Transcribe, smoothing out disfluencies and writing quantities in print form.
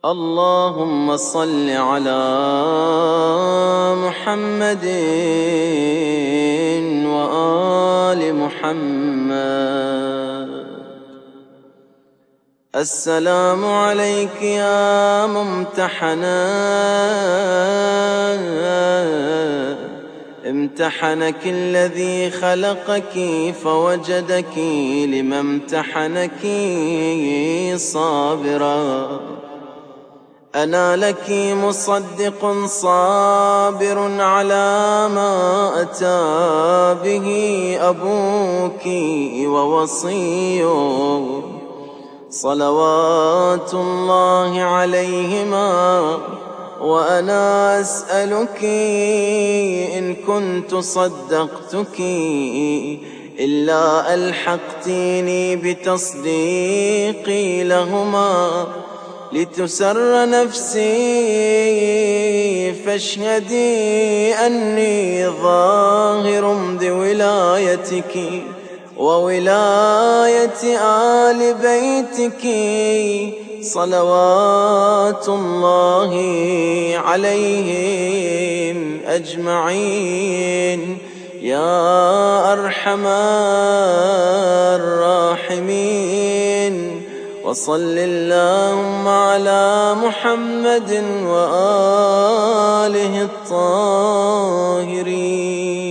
اللهم صل على محمد وآل محمد. السلام عليك يا ممتحنة، امتحنك الذي خلقك فوجدك لما امتحنك صابرا. أنا لك مصدق صابر على ما أتى به أبوك ووصيه صلوات الله عليهما. وأنا أسألك إن كنت صدقتك إلا ألحقتيني بتصديقي لهما لتسر نفسي، فاشهدي أني ظاهر بولايتك وولاية آل بيتك صلوات الله عليهم أجمعين يا أرحم الراحمين. وصل اللهم على محمد وآله الطاهرين.